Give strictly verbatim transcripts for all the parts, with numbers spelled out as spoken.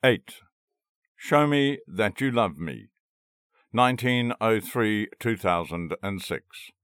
eight. Show Me That You Love Me, nineteen oh three to two thousand six.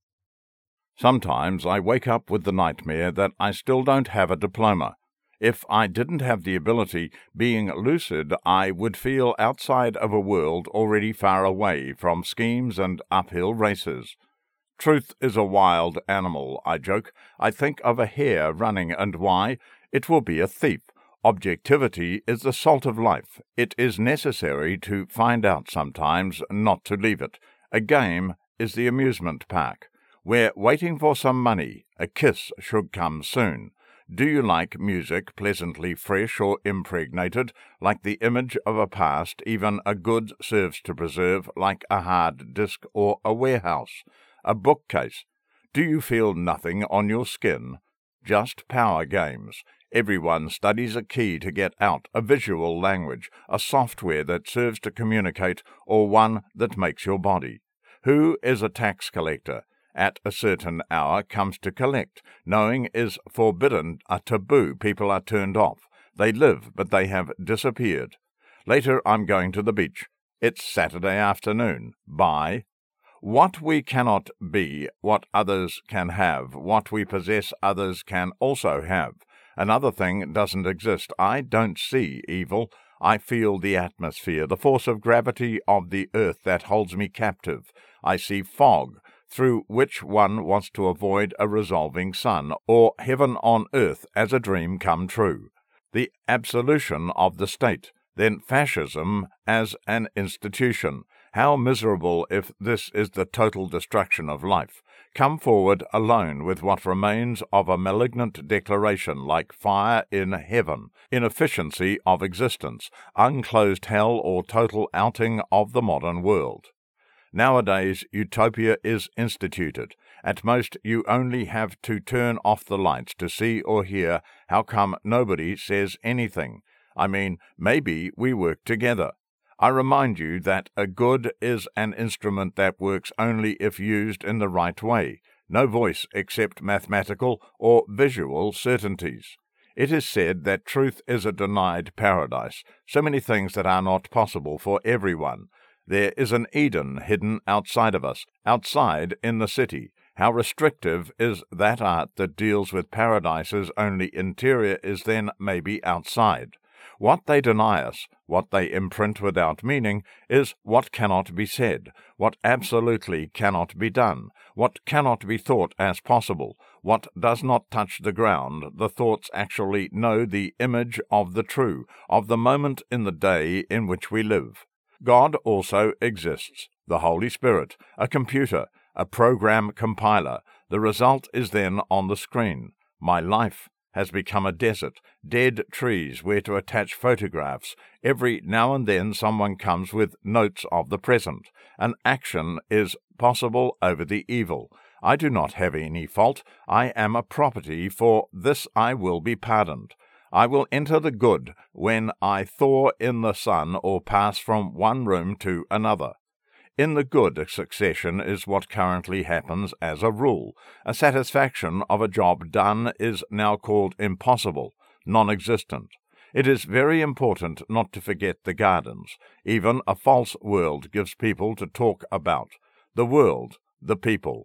Sometimes I wake up with the nightmare that I still don't have a diploma. If I didn't have the ability, being lucid, I would feel outside of a world already far away from schemes and uphill races. Truth is a wild animal, I joke. I think of a hare running, and why? It will be a thief. Objectivity is the salt of life. It is necessary to find out sometimes, not to leave it. A game is the amusement park. We're waiting for some money. A kiss should come soon. Do you like music pleasantly fresh or impregnated, like the image of a past even a good serves to preserve, like a hard disk or a warehouse, a bookcase? Do you feel nothing on your skin? Just power games. Everyone studies a key to get out, a visual language, a software that serves to communicate, or one that makes your body. Who is a tax collector? At a certain hour comes to collect. Knowing is forbidden, a taboo. People are turned off. They live, but they have disappeared. Later I'm going to the beach. It's Saturday afternoon. Bye. What we cannot be, what others can have, what we possess others can also have. Another thing doesn't exist. I don't see evil. I feel the atmosphere, the force of gravity of the earth that holds me captive. I see fog, through which one wants to avoid a resolving sun, or heaven on earth as a dream come true. The absolution of the state, then fascism as an institution. How miserable if this is the total destruction of life. Come forward alone with what remains of a malignant declaration like fire in heaven, inefficiency of existence, unclosed hell or total outing of the modern world. Nowadays, utopia is instituted. At most, you only have to turn off the lights to see or hear. How come nobody says anything? I mean, maybe we work together. I remind you that a good is an instrument that works only if used in the right way. No voice except mathematical or visual certainties. It is said that truth is a denied paradise, so many things that are not possible for everyone. There is an Eden hidden outside of us, outside in the city. How restrictive is that art that deals with paradises only interior is then maybe outside. What they deny us, what they imprint without meaning, is what cannot be said, what absolutely cannot be done, what cannot be thought as possible, what does not touch the ground. The thoughts actually know the image of the true, of the moment in the day in which we live. God also exists, the Holy Spirit, a computer, a program compiler. The result is then on the screen. My life has become a desert, dead trees where to attach photographs. Every now and then someone comes with notes of the present. An action is possible over the evil. I do not have any fault. I am a property, for this I will be pardoned. I will enter the good when I thaw in the sun or pass from one room to another. In the good, succession is what currently happens as a rule. A satisfaction of a job done is now called impossible, non-existent. It is very important not to forget the gardens. Even a false world gives people to talk about. The world, the people.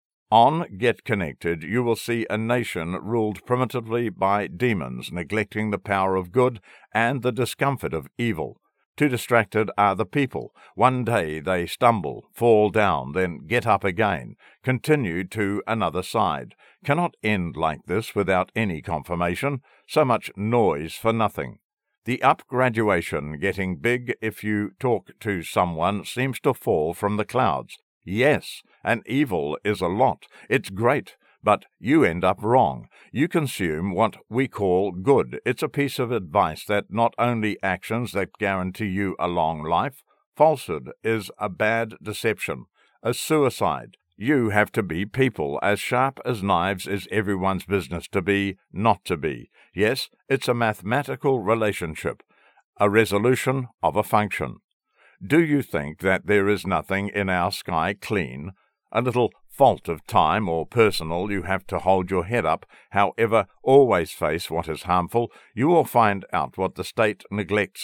On Get Connected, you will see a nation ruled primitively by demons, neglecting the power of good and the discomfort of evil. Too distracted are the people. One day they stumble, fall down, then get up again, continue to another side. Cannot end like this without any confirmation. So much noise for nothing. The up-graduation, getting big if you talk to someone, seems to fall from the clouds. Yes, and evil is a lot. It's great, but you end up wrong. You consume what we call good. It's a piece of advice that not only actions that guarantee you a long life. Falsehood is a bad deception, a suicide. You have to be people. As sharp as knives is everyone's business to be, not to be. Yes, it's a mathematical relationship, a resolution of a function. Do you think that there is nothing in our sky clean? A little fault of time or personal, you have to hold your head up. However, always face what is harmful. You will find out what the state neglects,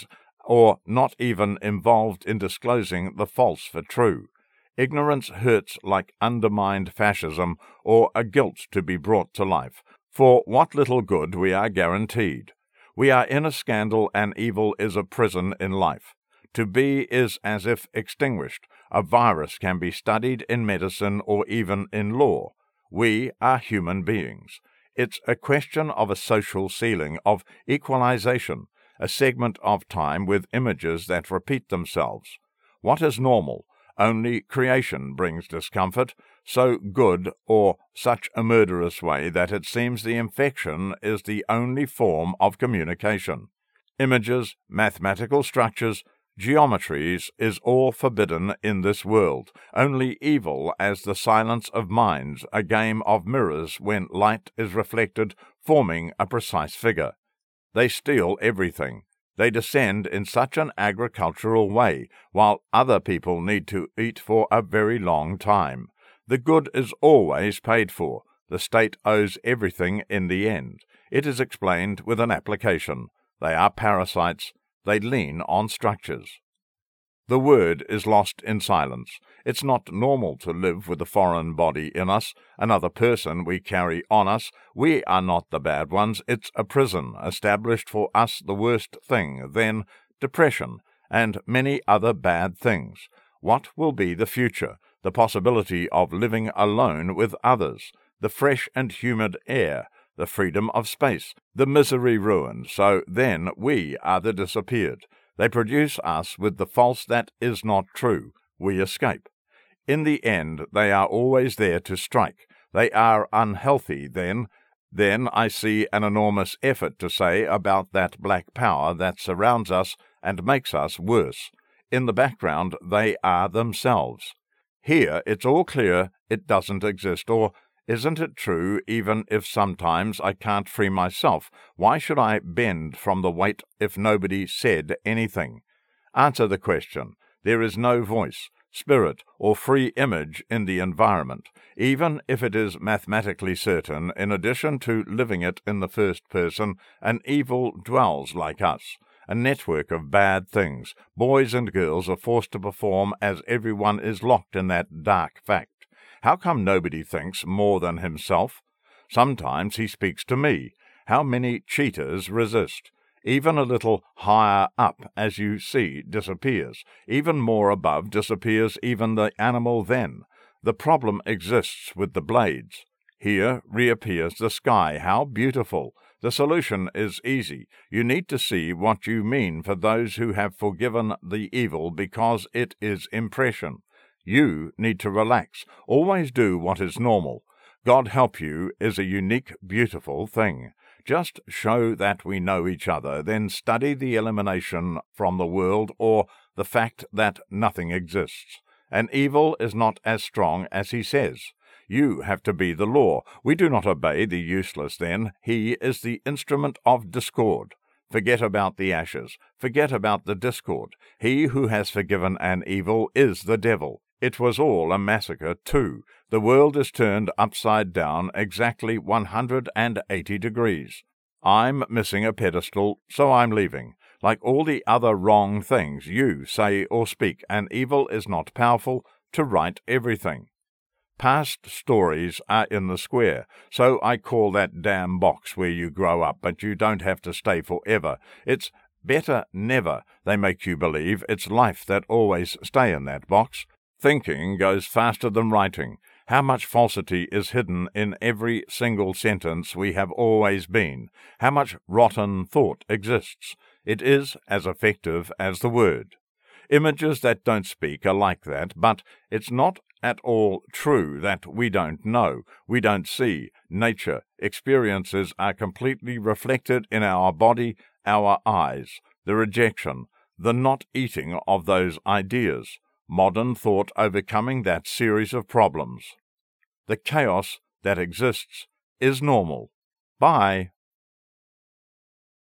or not even involved in disclosing the false for true. Ignorance hurts like undermined fascism or a guilt to be brought to life, for what little good we are guaranteed. We are in a scandal, and evil is a prison in life. To be is as if extinguished. A virus can be studied in medicine or even in law. We are human beings. It's a question of a social ceiling, of equalization, a segment of time with images that repeat themselves. What is normal? Only creation brings discomfort, so good or such a murderous way that it seems the infection is the only form of communication. Images, mathematical structures, geometries is all forbidden in this world, only evil as the silence of minds, a game of mirrors when light is reflected, forming a precise figure. They steal everything. They descend in such an agricultural way, while other people need to eat for a very long time. The good is always paid for. The state owes everything in the end. It is explained with an application. They are parasites. They lean on structures. The word is lost in silence. It's not normal to live with a foreign body in us, another person we carry on us. We are not the bad ones. It's a prison, established for us the worst thing, then depression, and many other bad things. What will be the future? The possibility of living alone with others, the fresh and humid air, the freedom of space, the misery ruined, so then we are the disappeared. They produce us with the false that is not true. We escape. In the end, they are always there to strike. They are unhealthy then. Then I see an enormous effort to say about that black power that surrounds us and makes us worse. In the background, they are themselves. Here it's all clear it doesn't exist, or isn't it true, even if sometimes I can't free myself? Why should I bend from the weight if nobody said anything? Answer the question. There is no voice, spirit, or free image in the environment, even if it is mathematically certain, in addition to living it in the first person, an evil dwells like us. A network of bad things. Boys and girls are forced to perform as everyone is locked in that dark fact. How come nobody thinks more than himself? Sometimes he speaks to me. How many cheaters resist? Even a little higher up, as you see, disappears. Even more above disappears even the animal then. The problem exists with the blades. Here reappears the sky. How beautiful! The solution is easy. You need to see what you mean for those who have forgiven the evil because it is impression. You need to relax. Always do what is normal. God help you is a unique, beautiful thing. Just show that we know each other, then study the elimination from the world or the fact that nothing exists. And evil is not as strong as he says. You have to be the law. We do not obey the useless then. He is the instrument of discord. Forget about the ashes. Forget about the discord. He who has forgiven an evil is the devil. It was all a massacre, too. The world is turned upside down exactly one hundred eighty degrees. I'm missing a pedestal, so I'm leaving. Like all the other wrong things you say or speak, and evil is not powerful to right everything. Past stories are in the square, so I call that damn box where you grow up, but you don't have to stay forever. It's better never, they make you believe. It's life that always stay in that box. Thinking goes faster than writing. How much falsity is hidden in every single sentence we have always been. How much rotten thought exists. It is as effective as the word. Images that don't speak are like that, but it's not at all true that we don't know, we don't see. Nature, experiences are completely reflected in our body, our eyes. The rejection, the not eating of those ideas. Modern thought overcoming that series of problems. The chaos that exists is normal. Bye.